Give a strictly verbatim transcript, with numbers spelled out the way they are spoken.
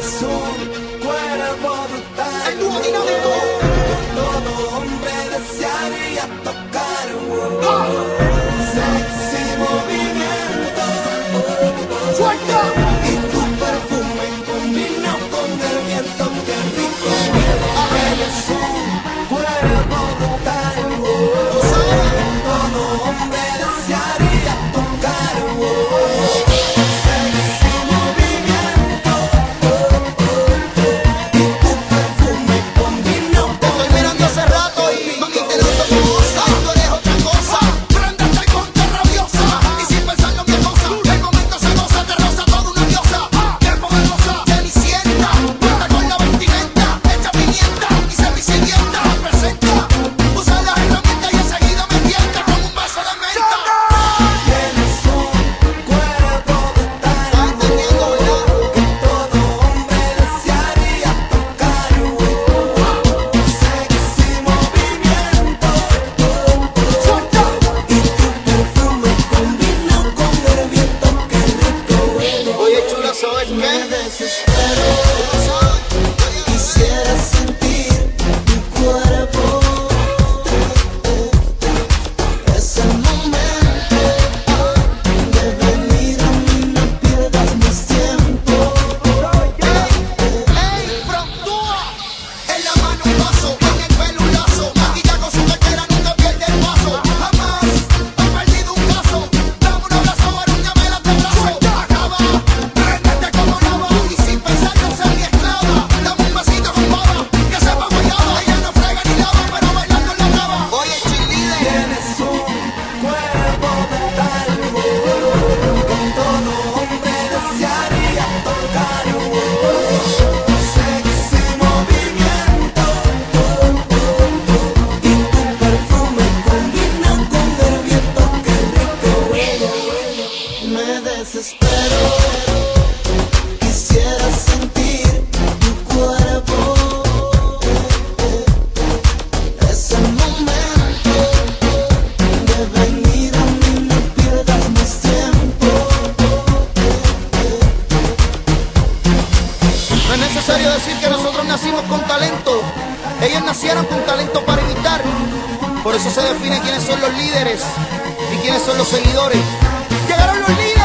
Tienes un cuerpo brutal. El dúo dinámico. Todo hombre desearía tocar. Oh. Sexy movimiento. Suelta. Y tu perfume combina con el viento. Qué rico. Tienes un cuerpo brutal. Oh. Todo hombre desearía tocar. Oh. Sexy movimiento. Y tu perfume combina Te con estoy mirando hace rato y mami te noto hermosa. Tú eres otra cosa. Préndete y ponte rabiosa. Y sin pensarlo mi cosa. El momento se goza, te roza toda una diosa. Qué poderosa, cenicienta. Cuenta con la vestimenta, hecha pimienta y semicilienta. Presenta, usa las herramientas y enseguida me tienta con un vaso de menta. Tienes un cuerpo brutal. ¿Estás entendiendo, verdad? Todo hombre desearía tocar. Sexy movimiento. Suelta. Y tu perfume combina con el viento. Qué rico huele. Oye, chula, ¿sabes Me qué? desespero. Quisiera sentir tu cuerpo. Es el momento de venir a mí. No pierdas más tiempo. Ey, frontúa. En la mano un vaso, en el pelo un lazo. Maquilla con su cartera, nunca pierde el paso. Jamás he perdido un caso. Dame un abrazo, arúñame el antebrazo. Acaba, préndete como lava. Y sin pensarlo, ser mi esclava. Dame un besito con baba, que sepa guayaba. Ella no frega ni lava, pero bailando en la brava. Oye, chilide. Tienes un cuerpo brutal. Con todo hombre desearía tocar. Sexy movimiento. Y tu perfume combina con el viento. Qué rico huele. Me desespero. Quisiera sentir tu cuerpo. Es el momento de venir a mí. No pierdas más tiempo. No es necesario decir que nosotros nacimos con talento. Ellos nacieron con talento para imitar. Por eso se define quiénes son los líderes y quiénes son los seguidores. Llegaron los líderes.